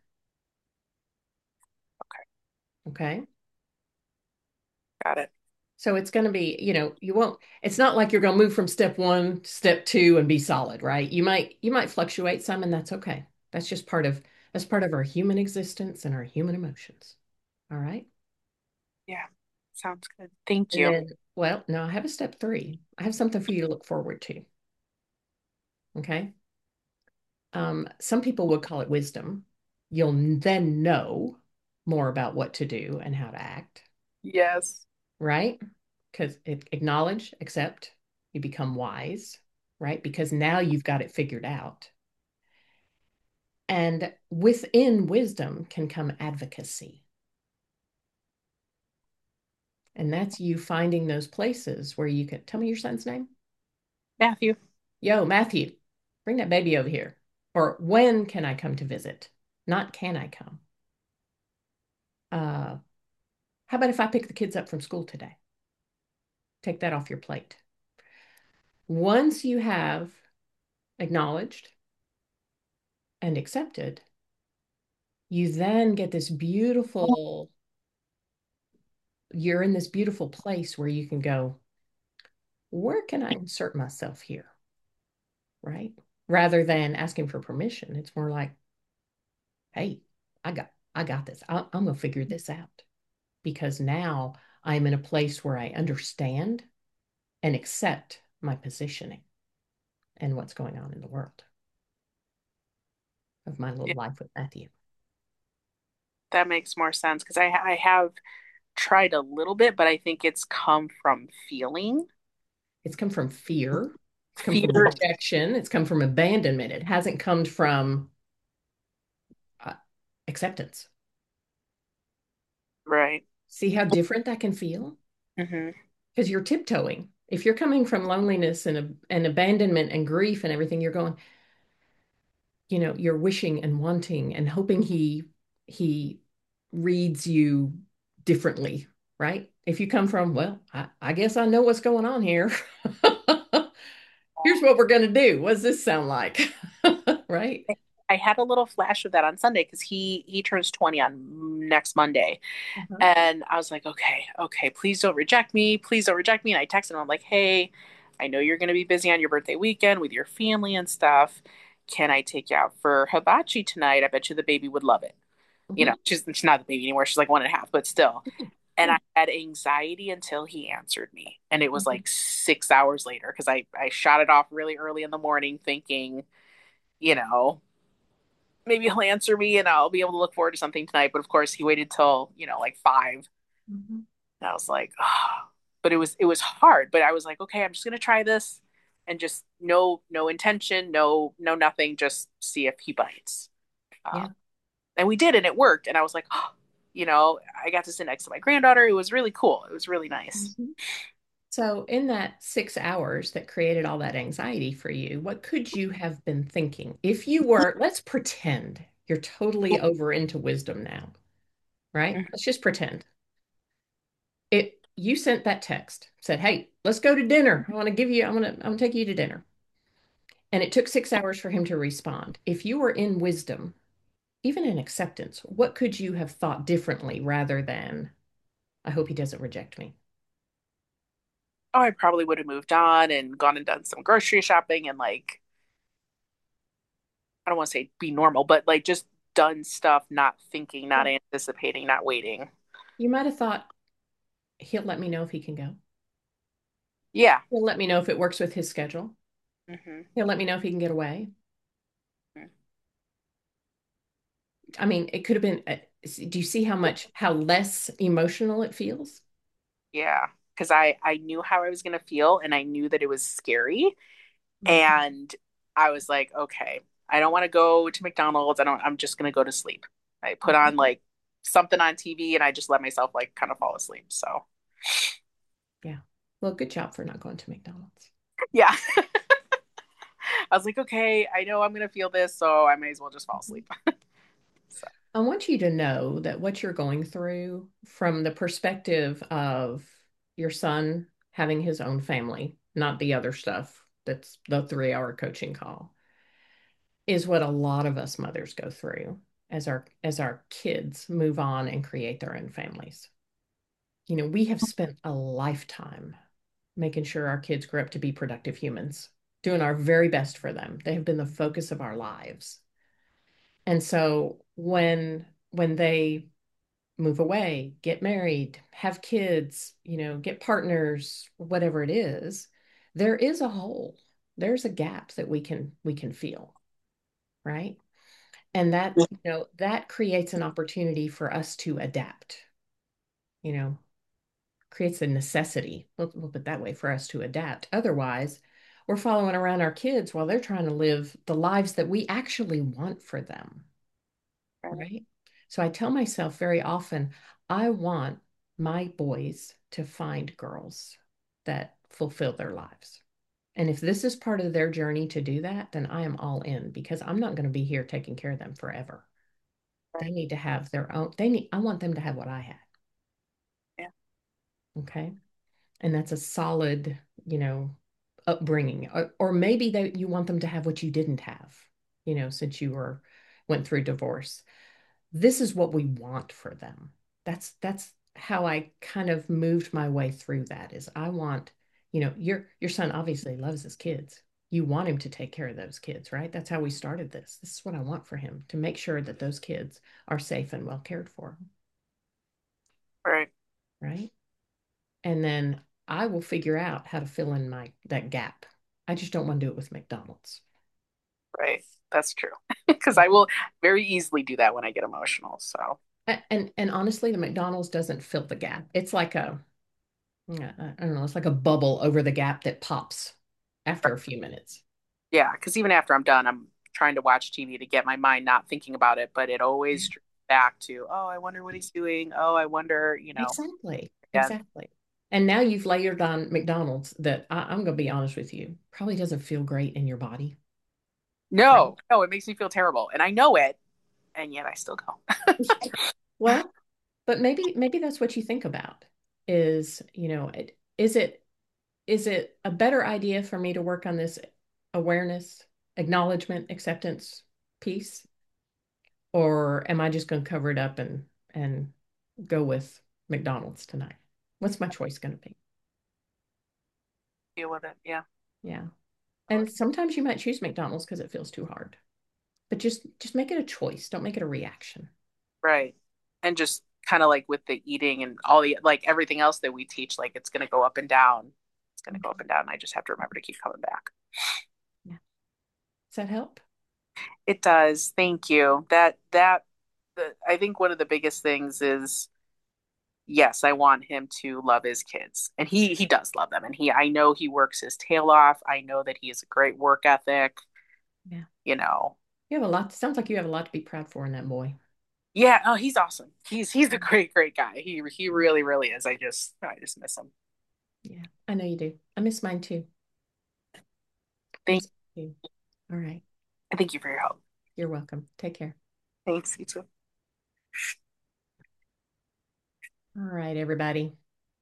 Okay, Okay. got it. So it's going to be, you know, you won't, it's not like you're going to move from step one to step two and be solid, right? You might, you might fluctuate some, and that's okay. That's just part of, that's part of our human existence and our human emotions. All right. Yeah, sounds good. Thank And you. then, well, no, I have a step three. I have something for you to look forward to. Okay. Um, some people would call it wisdom. You'll then know more about what to do and how to act, Yes. right? Because it acknowledge, accept, you become wise, right? Because now you've got it figured out. And within wisdom can come advocacy. And that's you finding those places where you can tell me your son's name. Matthew. Yo, Matthew, bring that baby over here. Or when can I come to visit? Not can I come? Uh, how about if I pick the kids up from school today? Take that off your plate. Once you have acknowledged and accepted, you then get this beautiful, you're in this beautiful place where you can go, where can I insert myself here? Right? Rather than asking for permission, it's more like, hey, I got, I got this. I, I'm gonna figure this out because now I'm in a place where I understand and accept my positioning and what's going on in the world of my little Yeah, life with Matthew. that makes more sense because I I have tried a little bit, but I think it's come from feeling It's come from fear. It's come from fear. rejection. It's come from abandonment. It hasn't come from uh, acceptance. Right. See how different that can feel? Hmm. Because you're tiptoeing. If you're coming from loneliness and, and abandonment and grief and everything, you're going, you know, you're wishing and wanting and hoping he he reads you differently, right? If you come from, well, I, I guess I know what's going on here. Here's what we're going to do. What does this sound like? Right? I had a little flash of that on Sunday because he he turns twenty on next Monday. Uh-huh. And I was like, okay, okay, please don't reject me. Please don't reject me. And I texted him, I'm like, hey, I know you're going to be busy on your birthday weekend with your family and stuff. Can I take you out for hibachi tonight? I bet you the baby would love it. You know, Mhm. she's, she's not the baby anymore. She's like one and a half, but still. And Yeah. I had anxiety until he answered me. And it was Mhm. like six hours later because I, I shot it off really early in the morning thinking, you know, maybe he'll answer me and I'll be able to look forward to something tonight. But of course, he waited till, you know, like five. Mhm. And I was like, oh. But it was it was hard. But I was like, okay, I'm just gonna try this and just no no intention, no no nothing, just see if he bites. Uh, Yeah. and we did, and it worked. And I was like, oh, you know, I got to sit next to my granddaughter. It was really cool. It was really nice. Mhm. So, in that six hours that created all that anxiety for you, what could you have been thinking? If you were, let's pretend you're totally over into wisdom now, right? Mhm. Let's just pretend. It you sent that text, said, "Hey, let's go to dinner. I want to give you, I want to, I'm gonna take you to dinner." And it took six hours for him to respond. If you were in wisdom, even in acceptance, what could you have thought differently rather than, I hope he doesn't reject me? Oh, I probably would have moved on and gone and done some grocery shopping and like I don't want to say be normal, but like just done stuff, not thinking, not Yeah. anticipating, not waiting. You might have thought, he'll let me know if he can go. Yeah. He'll let me know if it works with his schedule. Hmm. He'll let me know if he can get away. I mean, it could have been, uh, do you see how much, how less emotional it feels? Yeah. Because I I knew how I was gonna feel and I knew that it was scary. Mhm. And I was like, okay, I don't want to go to McDonald's. I don't, I'm just gonna go to sleep. I put Mhm. on like something on T V and I just let myself like kind of fall asleep. So Yeah. Well, good job for not going to McDonald's. yeah. I was like, okay, I know I'm gonna feel this, so I may as well just fall Mhm. asleep. So I want you to know that what you're going through from the perspective of your son having his own family, not the other stuff that's the three hour coaching call, is what a lot of us mothers go through as our as our kids move on and create their own families. You know, we have spent a lifetime making sure our kids grow up to be productive humans, doing our very best for them. They have been the focus of our lives. And so when when they move away, get married, have kids, you know, get partners, whatever it is, there is a hole. There's a gap that we can we can feel, right? And that, you know, that creates an opportunity for us to adapt, you know, creates a necessity, we'll, we'll put it that way, for us to adapt. Otherwise, we're following around our kids while they're trying to live the lives that we actually want for them, right? So I tell myself very often, I want my boys to find girls that fulfill their lives. And if this is part of their journey to do that, then I am all in because I'm not going to be here taking care of them forever. They need to have their own, they need, I want them to have what I had. yeah, Okay. And that's a solid, you know, upbringing. Or, or maybe that you want them to have what you didn't have, you know, since you were went through divorce. This is what we want for them. That's that's how I kind of moved my way through that is I want, you know, your your son obviously loves his kids. You want him to take care of those kids, right? That's how we started this. This is what I want for him to make sure that those kids are safe and well cared for, right, right? And then I will figure out how to fill in my that gap. I just don't want to do it with McDonald's. right. That's true. Because I will very easily do that when I get emotional. So A- And and honestly, the McDonald's doesn't fill the gap. It's like a yeah, I I don't know, it's like a bubble over the gap that pops after a few minutes. yeah, because even after I'm done, I'm trying to watch T V to get my mind not thinking about it, but it always drifts back to, oh, I wonder what he's doing. Oh, I wonder, you know, Exactly. again. Exactly. And now you've layered on McDonald's that I, I'm going to be honest with you, probably doesn't feel great in your body, right? No, no, it makes me feel terrible. And I know it, and yet I still go. Well, but maybe maybe that's what you think about is, you know, it, is it is it a better idea for me to work on this awareness, acknowledgement, acceptance piece, or am I just going to cover it up and and go with McDonald's tonight? What's my choice going to be? Deal with it. Yeah. Yeah. And sometimes you might choose McDonald's because it feels too hard. But just just make it a choice. Don't make it a reaction. Right. And just kind of like with the eating and all the like everything else that we teach, like it's going to go up and down. It's going to go up and down. I just have to remember to keep coming back. Yeah. Does that help? It does. Thank you. That that the, I think one of the biggest things is yes, I want him to love his kids. And he he does love them. And he I know he works his tail off. I know that he has a great work ethic, Yeah. you know. You have a lot. Sounds like you have a lot to be proud for in that boy. Yeah, oh, he's awesome. He's he's a great great guy. He he really really is. I just I just miss him. Yeah, I know you do. I miss mine too. I Thank miss mine too. All right. thank you for your help. You're welcome. Take care. Thanks, you too. All right, everybody.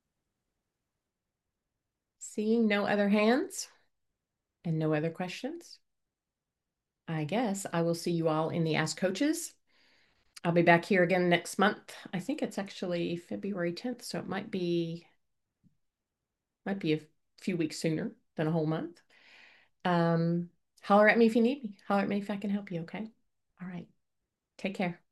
Seeing no other hands and no other questions, I guess I will see you all in the Ask Coaches. I'll be back here again next month. I think it's actually February tenth, so it might be might be a few weeks sooner than a whole month. Um, holler at me if you need me. Holler at me if I can help you, okay? All right. Take care.